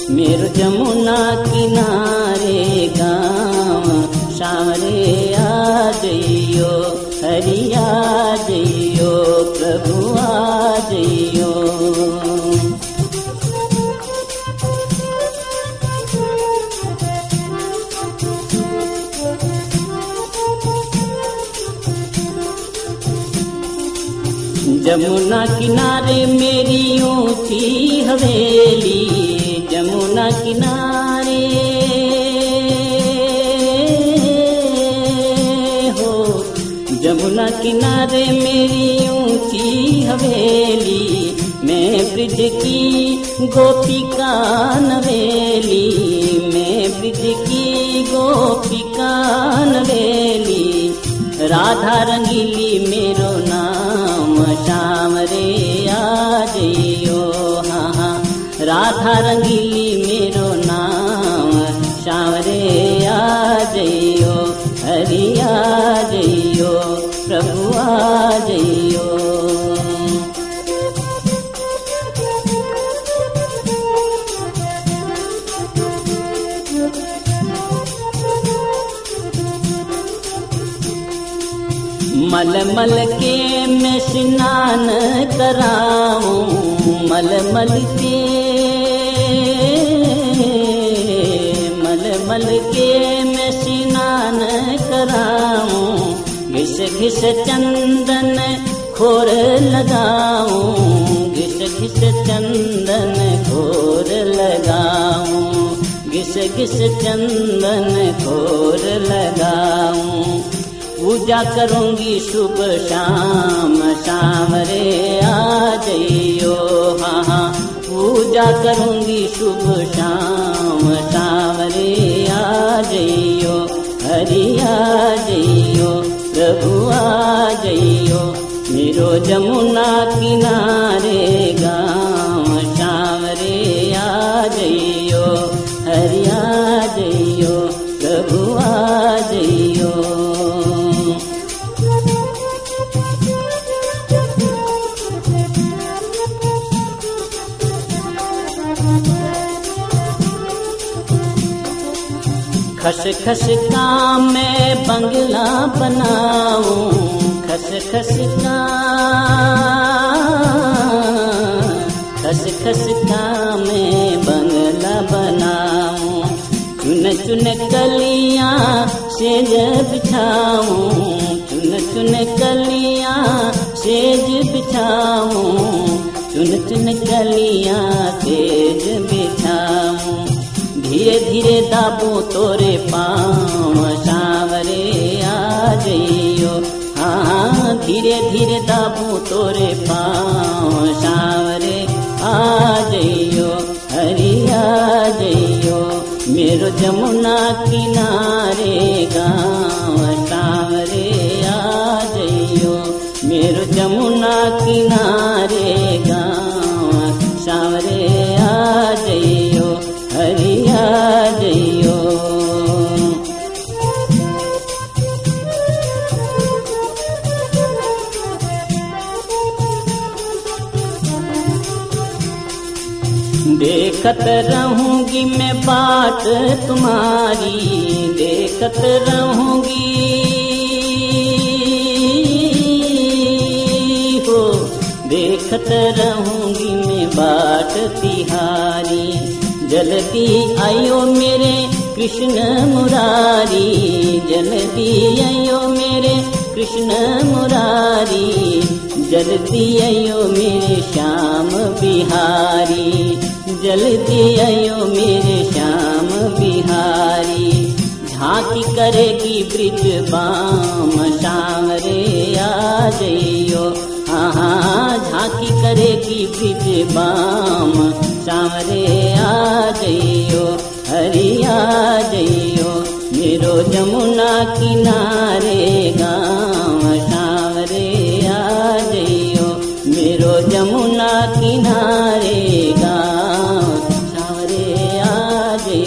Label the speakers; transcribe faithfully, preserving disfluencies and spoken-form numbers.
Speaker 1: मेरो जमुना किनारे गाँव सांवरे आ जइयो, हरि आ जइयो, प्रभु आ जइयो। जमुना किनारे मेरी ऊंची हवेली, जमुना किनारे हो, जमुना किनारे मेरी ऊंची हवेली, मैं ब्रिज की गोपिका नवेली, मैं ब्रिज की गोपिका नवेली, राधा रंगीली मेरो नाम सांवरे आ जइयो, हाँ हाँ राधा रंगीली मेरो नाम सांवरे आ जइयो, हरि आ जइयो, प्रभु आ जइयो। मल मल के मैं स्नान कराऊं, मल मल के मल मल के मैं स्नान कराऊं, घिस घिस चंदन खोर लगाऊं, घिस घिस चंदन खोर लगाऊं, घिस घिस चंदन खोर लगाऊं, पूजा करूंगी शुभ शाम सांवरे आ जइयो, हाँ हाँ पूजा करूंगी शुभ शाम सांवरे आ जइयो, हरि आ जइयो, प्रभु आ जइयो, मेरो जमुना किनारे गाँव सांवरे आ जइयो, हरि आ जइयो, प्रभु आ जइयो। खस खस का मैं बंगला बनाऊं, खस खस का खस खस का मैं बंगला बनाऊं, चुन चुन कलियां सेज बिछाऊं, चुन चुन कलियां सेज बिछाऊं, चुन चुन कलियां सेज बिछाऊं, धीरे धीरे दाबू तोरे पाँव सांवरे आ जइयो, हाँ धीरे धीरे दाबू तोरे पाँव सांवरे आ जइयो, हरि आ जइयो, मेरो जमुना किनारे गाँव सांवरे आ जइयो, मेरो जमुना किनारे गाँव सांवरे आ जइयो, हरि आ जइयो। देखत रहूंगी मैं बाट तुम्हारी, देखत रहूंगी हो, देखत रहूंगी मैं बाट तिहारी, जल्दी आयो मेरे कृष्ण मुरारी, जल्दी आयो मेरे कृष्ण मुरारी, जल्दी आयो मेरे श्याम बिहारी, जल्दी आयो मेरे श्याम बिहारी, झांकी करेगी ब्रिज बाम सांवरे आ जइयो, हाँ हाँ झांकी करेगी ब्रिज बाम सांवरे आ जइयो, हरि आ जइयो, मेरो जमुना किनारे गाँव सांवरे आ जइयो, मेरो जमुना किनारे